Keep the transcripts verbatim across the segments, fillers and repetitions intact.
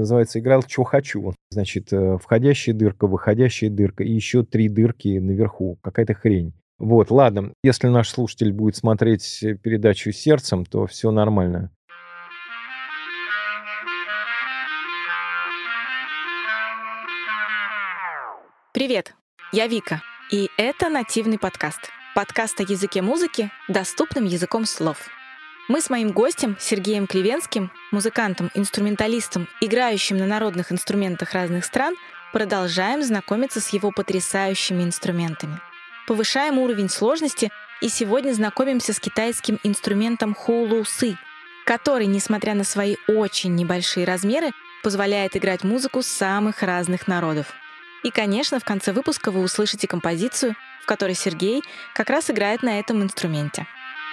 называется, играл чё хочу. Значит, э, входящая дырка, выходящая дырка и еще три дырки наверху. Какая-то хрень. Вот, ладно. Если наш слушатель будет смотреть передачу сердцем, то все нормально. Привет, я Вика, и это нативный подкаст. Подкаст о языке музыки доступным языком слов. Мы с моим гостем Сергеем Клевенским, музыкантом, инструменталистом, играющим на народных инструментах разных стран, продолжаем знакомиться с его потрясающими инструментами. Повышаем уровень сложности и сегодня знакомимся с китайским инструментом хулусы, который, несмотря на свои очень небольшие размеры, позволяет играть музыку самых разных народов. И, конечно, в конце выпуска вы услышите композицию, в которой Сергей как раз играет на этом инструменте.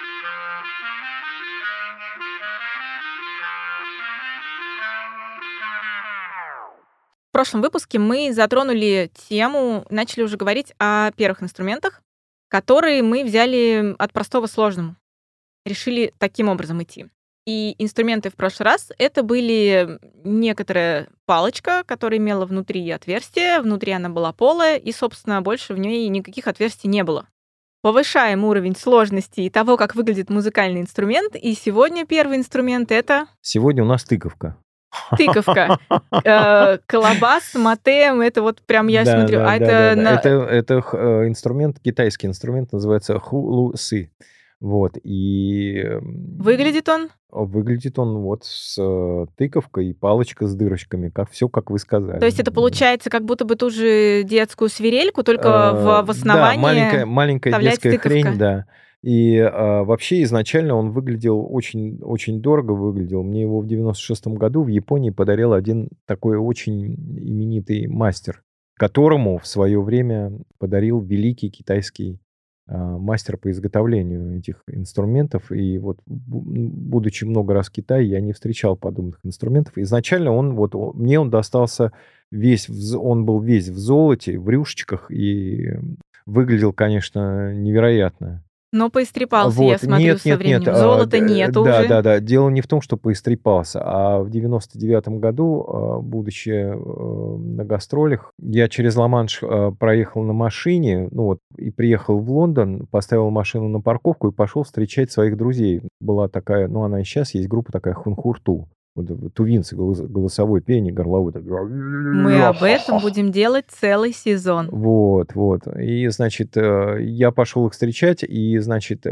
В прошлом выпуске мы затронули тему, начали уже говорить о первых инструментах, которые мы взяли от простого к сложному. Решили таким образом идти. И инструменты в прошлый раз это были некоторая палочка, которая имела внутри отверстие, внутри она была полая, и, собственно, больше в ней никаких отверстий не было. Повышаем уровень сложности и того, как выглядит музыкальный инструмент, и сегодня первый инструмент — это... Сегодня у нас тыковка. Тыковка. Э, Колобас, матем, это вот прям я Да, смотрю. да, А да, это да, да. на- Это, это х- э, инструмент, китайский инструмент, называется хулусы. Вот, и м, выглядит он? выглядит он вот с э, тыковкой и палочка с дырочками, как все, как вы сказали. То есть это получается как будто бы ту же детскую свирельку, только Э, в, в Да, основании маленькая, маленькая вставляется детская хрень, тыковка. да. И а, вообще изначально он выглядел очень, очень дорого выглядел. Мне его в девяносто шестом году в Японии подарил один такой очень именитый мастер, которому в свое время подарил великий китайский а, мастер по изготовлению этих инструментов. И вот, бу- м, будучи много раз в Китае, я не встречал подобных инструментов. Изначально он, вот, о- мне он достался весь, в з- он был весь в золоте, в рюшечках, и выглядел, конечно, невероятно. Но поистрепался, я Вот, смотрю, нет, со нет, нет, временем. а, Золота д- нету да, уже. да, да, дело не в том, что поистрепался, а в девяносто девятом году, а, будучи э, на гастролях, я через Ла-Манш а, проехал на машине, ну вот, и приехал в Лондон, поставил машину на парковку и пошел встречать своих друзей. Была такая, ну она и сейчас есть группа такая Хунхурту, вот, э, тувинцы, голос- голосовое пение, горловое. так. Мы об этом будем делать целый сезон. Вот, вот. И, значит, э, я пошел их встречать, и, значит,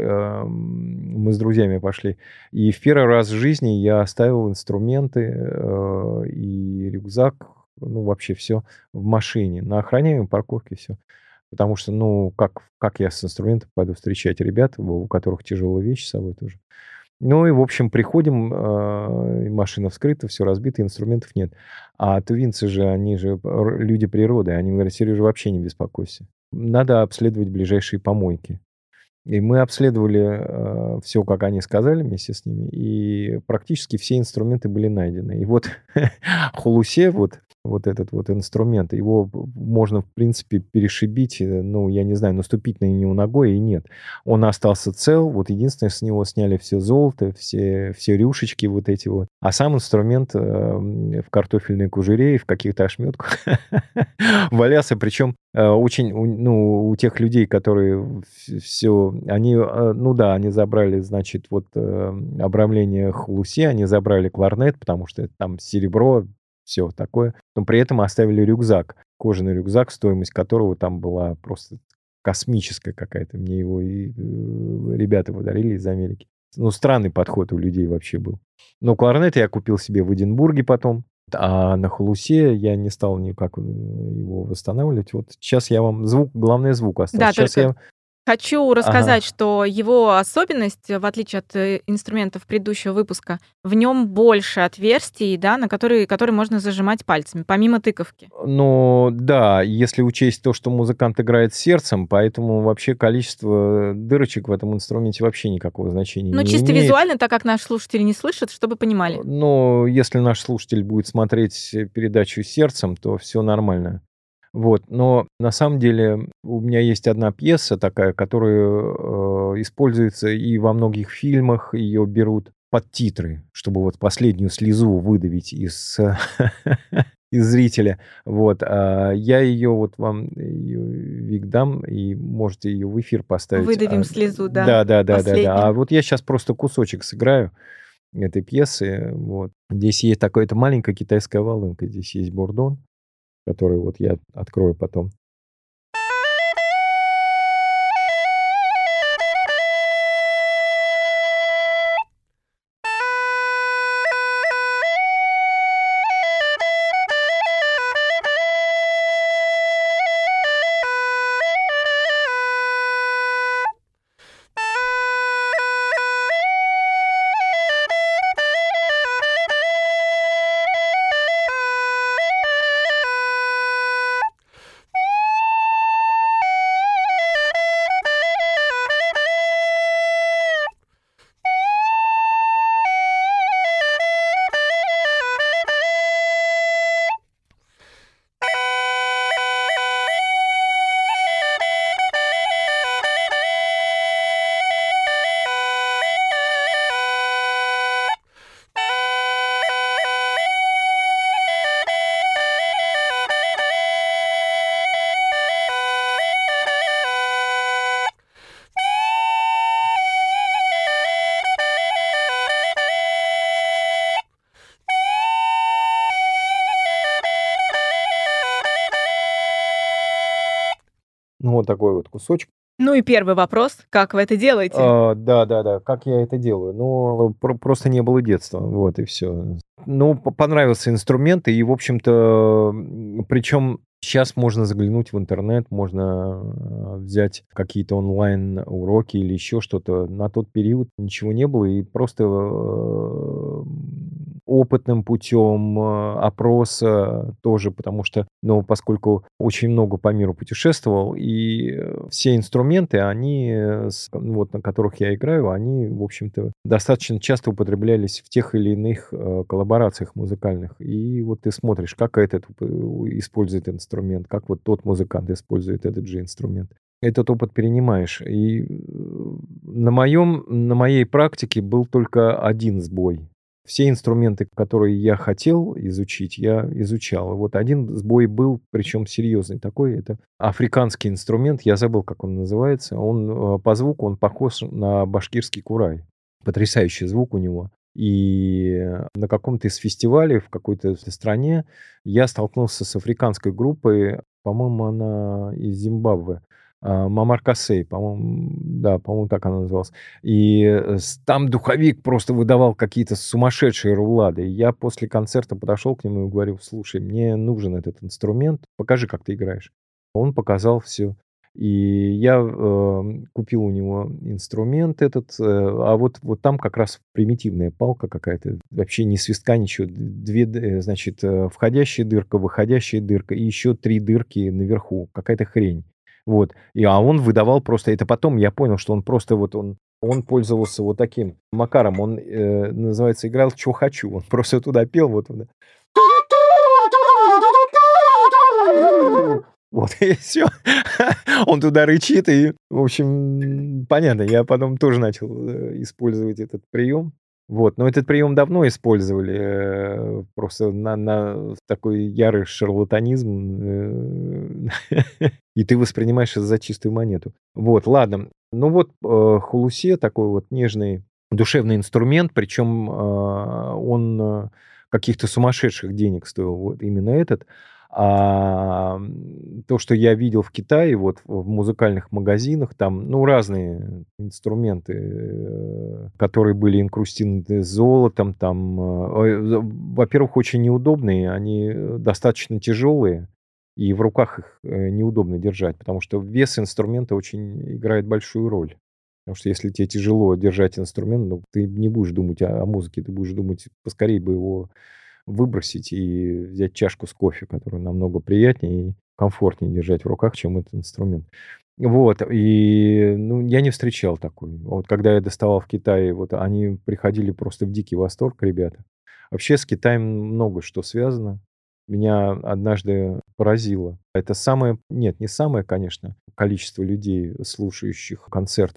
эм, мы с друзьями пошли. И в первый раз в жизни я оставил инструменты э, и рюкзак, ну, вообще все в машине, на охраняемой парковке все. Потому что, ну, как, как я с инструментом пойду встречать ребят, у которых тяжелые вещи с собой тоже. Ну и, в общем, приходим, а, и машина вскрыта, все разбито, инструментов нет. А тувинцы же, они же р люди природы. Они говорят: "Сережа, вообще не беспокойся. Надо обследовать ближайшие помойки". И мы обследовали, все, как они сказали, вместе с ними, и практически все инструменты были найдены. И вот холусе, вот вот этот вот инструмент, его п можно, в принципе, перешибить, э, ну, я не знаю, наступить на него ногой, и нет. Он остался цел. Вот единственное, с него сняли все золото, все все рюшечки вот эти вот. А сам инструмент, эм, в картофельной кожуре и в каких-то ошметках валялся. Причем, э, очень, у ну, у тех людей, которые все, они, э, ну да, они забрали, значит, вот, э, обрамление хулусе, они забрали кларнет, потому что это там серебро, все такое. Но при этом оставили рюкзак, кожаный рюкзак, стоимость которого там была просто космическая какая-то. Мне его и, э, ребята подарили из Америки. Ну, странный подход у людей вообще был. Но кларнет я купил себе в Эдинбурге потом, а на холусе я не стал никак э, его восстанавливать. Вот сейчас я вам звук, главное, звук остался. Да, Сейчас только я... хочу рассказать, Ага. что его особенность, в отличие от э, инструментов предыдущего выпуска, в нем больше отверстий, да, на которые, которые можно зажимать пальцами, помимо тыковки. Ну да, если учесть то, что музыкант играет сердцем, поэтому вообще количество дырочек в этом инструменте вообще никакого значения Ну, не чисто имеет. визуально, так как наш слушатель не слышит, чтобы понимали. Но если наш слушатель будет смотреть э, передачу сердцем, то все нормально. Вот. Но на самом деле у меня есть одна пьеса такая, которая э, используется и во многих фильмах, ее берут. под титры, чтобы вот последнюю слезу выдавить из из зрителя. Вот, а я ее вот вам, её, Вик, дам, и можете ее в эфир поставить. Выдавим А, слезу, да, да-да-да-да-да. А последнюю. вот я сейчас просто кусочек сыграю этой пьесы. Вот. Здесь есть такое, это маленькая китайская волынка. Здесь есть бурдон, который вот я открою потом. Ну, вот такой вот кусочек. Ну и первый вопрос: как вы это делаете? А, да-да-да, как я это делаю? Ну, про просто не было детства, вот и всё. Ну, по понравился инструмент, и, в общем-то, м, причем щас можно заглянуть в интернет, можно, а, взять какие-то онлайн-уроки или еще что-то. На тот период ничего не было, и просто, м, опытным путем, а, опроса тоже, потому что, ну, поскольку очень много по миру путешествовал, и все инструменты, они, с вот на которых я играю, они, в общем-то, достаточно часто употреблялись в тех или иных, э, коллаборациях музыкальных. И вот ты смотришь, как этот п использует инструмент, как вот тот музыкант использует этот же инструмент. Этот опыт перенимаешь. И, э, на моем на моей практике был только один сбой. Все инструменты, которые я хотел изучить, я изучал. И вот один сбой был, причем серьезный такой. Это африканский инструмент, я забыл, как он называется. Он, э, по звуку он похож на башкирский курай. Потрясающий звук у него. И на каком-то из фестивалей в какой-то стране я столкнулся с африканской группой, по-моему, она из Зимбабве. А, Мамар Косей, по-моему, да, по-моему, так она называлась. И, э, с там духовик просто выдавал какие-то сумасшедшие рулады. И я после концерта подошел к нему и говорю: "Слушай, мне нужен этот инструмент, покажи, как ты играешь". Он показал всё. И я, э, купил у него инструмент этот, э, а вот вот там как раз примитивная палка какая-то, вообще ни свистка, ничего. Д две д значит, э, входящая дырка, выходящая дырка и еще три дырки наверху. Какая-то хрень. Вот. И, а он выдавал просто это потом я понял, что он просто вот он он пользовался вот таким макаром. Он, э, называется, играл "Чё хочу". Он просто туда пел вот туда. Вот и всё. Он туда рычит и, в общем, понятно. Я потом тоже начал, э, использовать этот прием. Вот. Но этот прием давно использовали, э, просто на на такой ярый шарлатанизм, э, и ты воспринимаешь это за чистую монету. Вот, ладно. Ну вот, э, хулусе такой вот нежный душевный инструмент, причем, а, он каких-то сумасшедших денег стоил, вот именно этот. А, м, то, что я видел в Китае, вот в музыкальных магазинах, там, ну, разные инструменты, э, которые были инкрустированы золотом, там, э, во-первых, очень неудобные, они достаточно тяжелые, и в руках их, э, неудобно держать, потому что вес инструмента очень играет большую роль. Потому что если те тяжело держать инструмент, ну, ты не будешь думать о о музыке, ты будешь думать: поскорей бы его выбросить и взять чашку с кофе, которую намного приятнее и комфортнее держать в руках, чем этот инструмент. Вот. И, ну, я не встречал такой. Вот когда я доставал в Китае, вот они приходили просто в дикий восторг, ребята. Вообще с Китаем много что связано. Меня однажды поразило. Это самое нет, не самое, конечно, количество людей, слушающих концерт.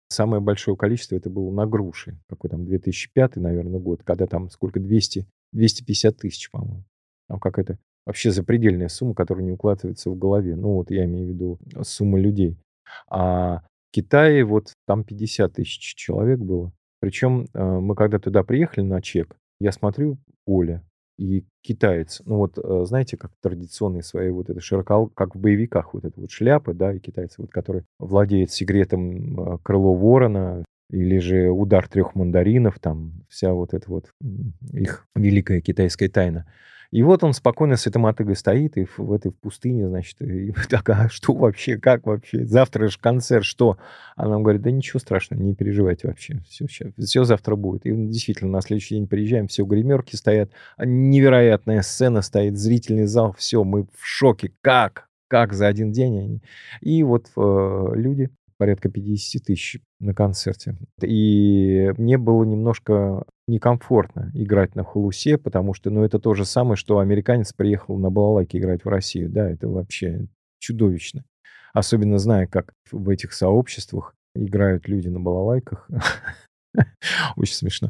Самое большое количество это было на груши. Какой там две тысячи пятый, наверное, год, когда там сколько, двести двести пятьдесят тысяч, по-моему. Там какая-то вообще запредельная сумма, которая не укладывается в голове. Ну, вот я имею в виду сумма людей. А в Китае вот там пятьдесят тысяч человек было. Причем э, мы когда туда приехали на чек, я смотрю поле, и китаец, ну вот э, знаете, как традиционные свои вот это широко, как в боевиках, вот это вот шляпы, да, и китайцы, вот, который владеет секретом э, крыло ворона, или же удар трех мандаринов, там вся вот эта вот м, их великая китайская тайна. И вот он спокойно с этой мотыгой стоит и в, в этой пустыне, значит, и так, а что вообще, как вообще, завтра же концерт, что? Она нам говорит, да ничего страшного, не переживайте вообще, все, все завтра будет. И действительно, на следующий день приезжаем, все, гримерки стоят, а невероятная сцена стоит, зрительный зал, все, мы в шоке, как, как за один день они. И вот э, люди, порядка пятьдесят тысяч на концерте. И мне было немножко некомфортно играть на хулусе, потому что, ну, это то же самое, что американец приехал на балалайке играть в Россию. Да, это вообще чудовищно. Особенно зная, как в этих сообществах играют люди на балалайках. Очень смешно.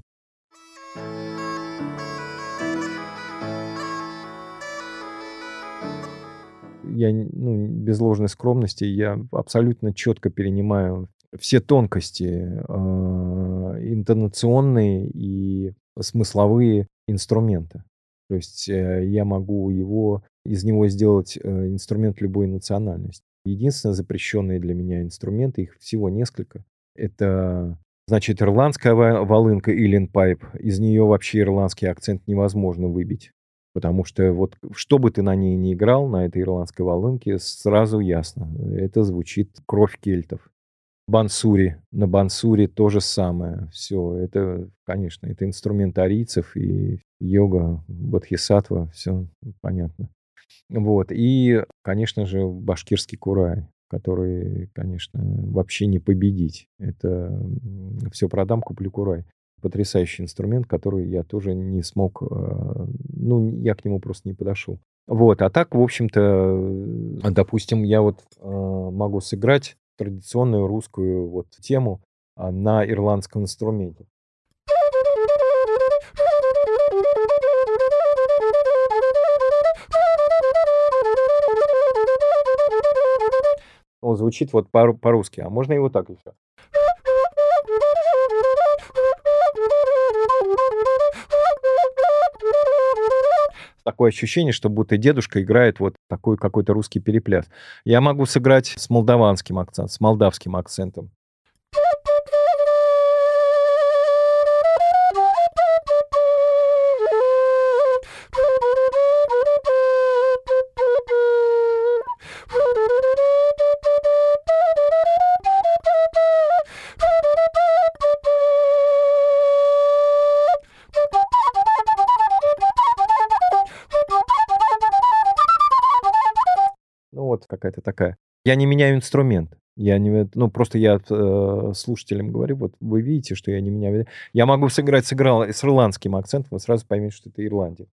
Я, ну, без ложной скромности, я абсолютно четко перенимаю все тонкости э, интонационные и смысловые инструмента. То есть э, я могу его, из него сделать э, инструмент любой национальности. Единственное запрещенные для меня инструменты, их всего несколько, это, значит, ирландская ва- волынка Uilleann Pipe. Из нее вообще ирландский акцент невозможно выбить. Потому что вот что бы ты на ней ни играл, на этой ирландской волынке, сразу ясно. Это звучит кровь кельтов. Бансури. На бансуре то же самое. Все, это, конечно, это инструмент арийцев и йога, бодхисаттва, все понятно. Вот. И, конечно же, башкирский курай, который, конечно, вообще не победить. Это все продам, куплю курай. Потрясающий инструмент, который я тоже не смог, э, ну, я к нему просто не подошел. Вот, а так, в общем-то, э, допустим, я вот э, могу сыграть традиционную русскую вот тему а, на ирландском инструменте. Он звучит вот по- по-русски, а можно его так еще? Такое ощущение, что будто дедушка играет вот такой какой-то русский перепляс. Я могу сыграть с молдаванским акцентом, с молдавским акцентом. Ну, вот какая-то такая. Я не меняю инструмент. Я не, ну, просто я э, слушателям говорю, вот вы видите, что я не меняю. Я могу сыграть с, играл, с ирландским акцентом, вы сразу поймете, что это Ирландия.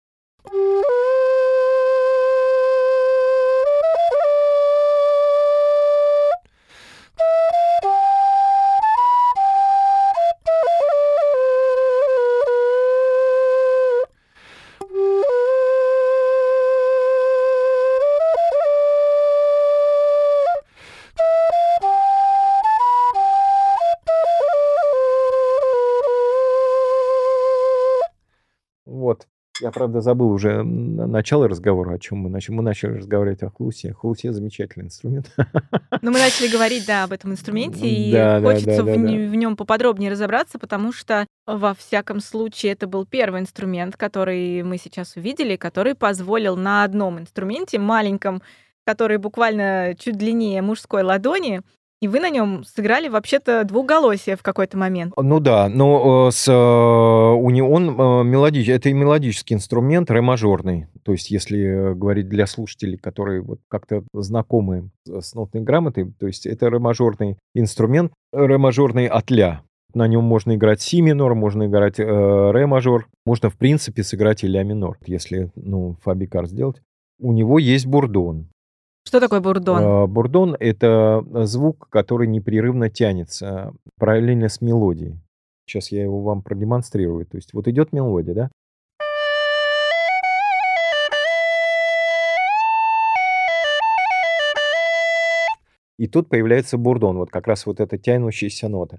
Вот. Я, правда, забыл уже м, начало разговора, о чем мы начали. Мы начали разговаривать о хулусе. Хулусе замечательный инструмент. Ну, мы начали говорить, да, об этом инструменте, и Да, да, да, хочется в, да, да. не- в нем поподробнее разобраться, потому что, во всяком случае, это был первый инструмент, который мы сейчас увидели, который позволил на одном инструменте, маленьком, который буквально чуть длиннее мужской ладони, и вы на нем сыграли вообще-то двухголосие в какой-то момент. Ну да, но э, с, э, у него он э, мелодич, это и мелодический инструмент, ре-мажорный. То есть, если э, говорить для слушателей, которые вот как-то знакомы с нотной грамотой, то есть это ре-мажорный инструмент, ре-мажорный от ля. На нем можно играть си минор, можно играть э, ре мажор, можно в принципе сыграть и ля минор, если ну фа бикар сделать. У него есть бурдон. Что такое бурдон? А, бурдон — это звук, который непрерывно тянется параллельно с мелодией. Сейчас я его вам продемонстрирую. То есть вот идет мелодия, да? И тут появляется бурдон, вот как раз вот эта тянущаяся нота.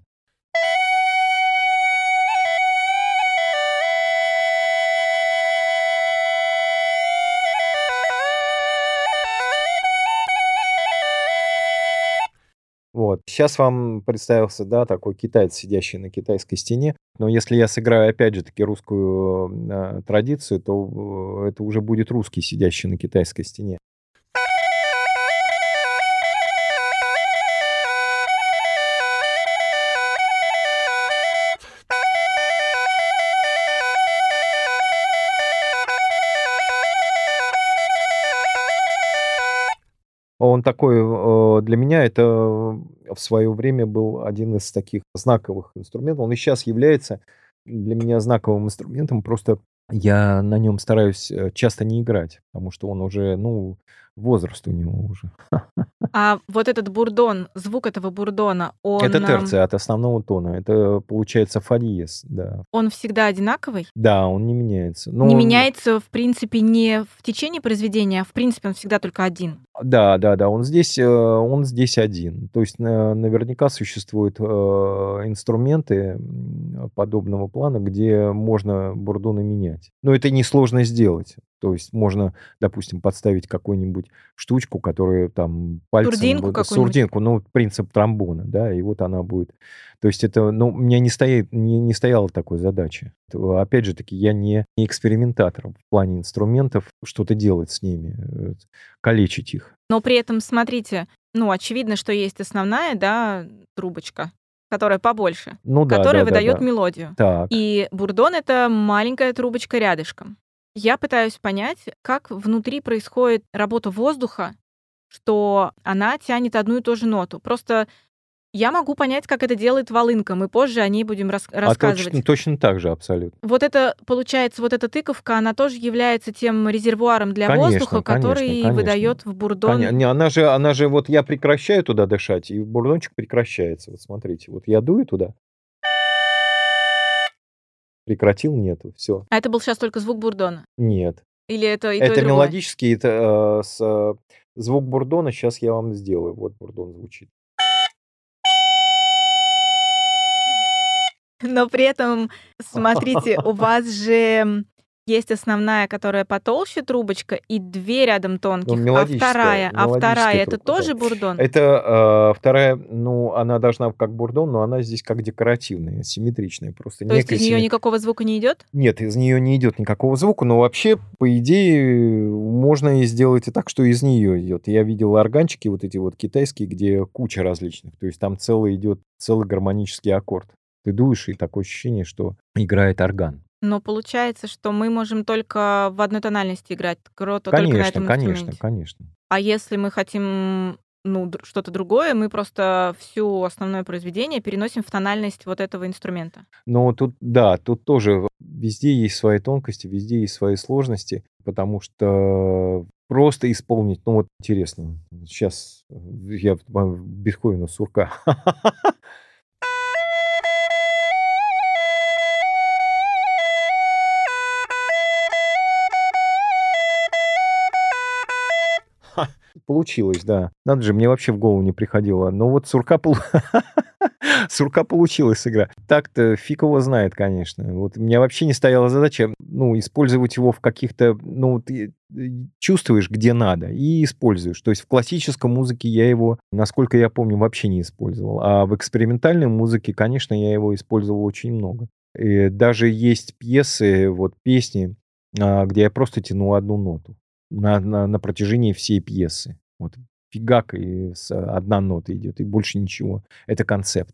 Вот. Сейчас вам представился, да, такой китаец, сидящий на китайской стене. Но если я сыграю, опять же таки, русскую э, традицию, то э, это уже будет русский, сидящий на китайской стене. Он такой, э, для меня это в свое время был один из таких знаковых инструментов. Он и сейчас является для меня знаковым инструментом. Просто я на нем стараюсь э, часто не играть, потому что он уже, ну, возраст у него уже. А вот этот бурдон, звук этого бурдона, Это он, ам, терция от основного тона. Это получается фа диез, да. он всегда одинаковый? Да, он не меняется. Но Не он, меняется, в принципе, не в течение произведения, а в принципе он всегда только один. да, да, да, он здесь, э, он здесь один. То есть на- наверняка существуют э, инструменты м, подобного плана, где можно бурдоны менять. Но это несложно сделать. То есть можно, допустим, подставить какую-нибудь штучку, которая там пальцем, Сурдинку вот, какую-нибудь. сурдинку, ну, принцип тромбона, да, и вот она будет. То есть это, ну, у меня не стоит, не, не стояла такой задачи. То, опять же таки, я не, не экспериментатор в плане инструментов, что-то делать с ними, э, калечить их. Но при этом, смотрите, ну, очевидно, что есть основная, да, трубочка, которая побольше, Ну да, которая да, да, выдает да. мелодию. Так. И бурдон — это маленькая трубочка рядышком. Я пытаюсь понять, как внутри происходит работа воздуха, что она тянет одну и ту же ноту. Просто я могу понять, как это делает волынка. Мы позже о ней будем рас- А рассказывать. точно, точно так же абсолютно. Вот это, получается, вот эта тыковка, она тоже является тем резервуаром для Конечно, воздуха, конечно, который конечно. выдает в Коне- бурдон. не, Она же, она же, вот я прекращаю туда дышать, и бурдончик прекращается. Вот смотрите, вот я дую туда, прекратил, нету, все. А это был сейчас только звук бурдона? Нет. Или это и то, и Это другое? мелодический, это э, с, э, звук бурдона. Сейчас я вам сделаю. Вот бурдон звучит. Но при этом, смотрите, у вас же есть основная, которая потолще трубочка, и две рядом Ну, тонких, а мелодическая, вторая, а вторая мелодическая это трубка, да. тоже бурдон? Это э, вторая, ну, она должна как бурдон, но она здесь как декоративная, симметричная, просто То есть некая из нее симметрия. никакого звука не идет? Нет, из нее не идет никакого звука, но вообще, по идее, можно и сделать и так, что из нее идет. Я видел органчики вот эти вот китайские, где куча различных, то есть там целый идет целый гармонический аккорд. Ты дуешь, и такое ощущение, что играет орган. Но получается, что мы можем только в одной тональности играть, кро- только на Конечно, этом конечно, инструменте. конечно. А если мы хотим, ну, др- что-то другое, мы просто всю основное произведение переносим в тональность вот этого инструмента. Но тут, да, тут тоже везде есть свои тонкости, везде есть свои сложности, потому что просто исполнить, ну вот интересно, сейчас я в Бетховена сурка. Получилось, да. Надо же, мне вообще в голову не приходило. Но вот сурка, полу- сурка получилась сыграть. Так-то фиг его знает, конечно. Вот у меня вообще не стояла задача, ну, использовать его в каких-то, ну, ты э, чувствуешь, где надо, и используешь. То есть в классической музыке я его, насколько я помню, вообще не использовал. А в экспериментальной музыке, конечно, я его использовал очень много. И даже есть пьесы, вот песни, а, где я просто тяну одну ноту на, на, на протяжении всей пьесы. Вот фигак, и с- одна нота идет, и больше ничего. Это концепт.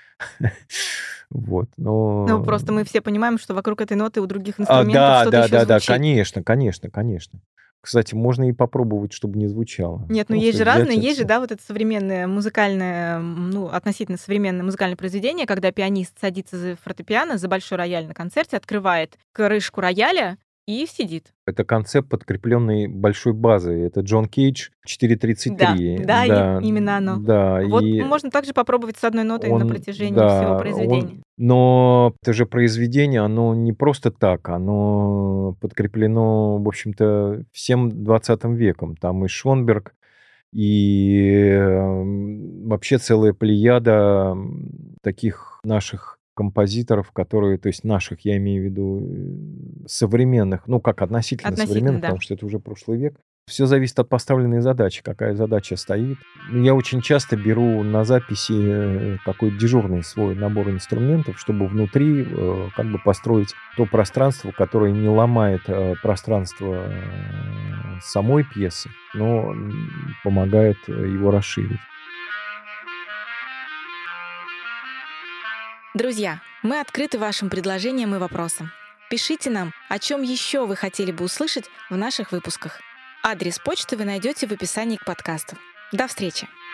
Вот, Ну, просто но... мы все понимаем, что вокруг этой ноты у других А, инструментов да, что-то да, еще да, да, звучит. конечно, конечно, конечно. Кстати, можно и попробовать, чтобы не звучало. Нет, ну есть Просто же взять разные, есть же, это. да, вот это современное музыкальное, м, ну, относительно современное музыкальное произведение, когда пианист садится за фортепиано, за большой рояль на концерте, открывает крышку рояля, и сидит. Это концепт, подкрепленный большой базой. Это Джон Кейдж четыре тридцать Да, три. да, и Да, именно оно. да, Вот и можно также попробовать с одной нотой на он, протяжении всего да, произведения. он, но это же произведение, оно не просто так, оно подкреплено, в общем-то, всем двадцатым веком. Там и Шонберг, и м, вообще целая плеяда м, таких наших композиторов, которые, то есть наших, я имею в виду, э, современных, ну как относительно Относительно, современных, да. потому что это уже прошлый век. Все зависит от поставленной задачи, какая задача стоит. Ну, я очень часто беру на записи э, какой-то дежурный свой набор инструментов, чтобы внутри э, как бы построить то пространство, которое не ломает э, пространство э, самой пьесы, но м, помогает э, его расширить. Друзья, мы открыты вашим предложениям и вопросам. Пишите нам, о чем еще вы хотели бы услышать в наших выпусках. Адрес почты вы найдете в описании к подкасту. До встречи!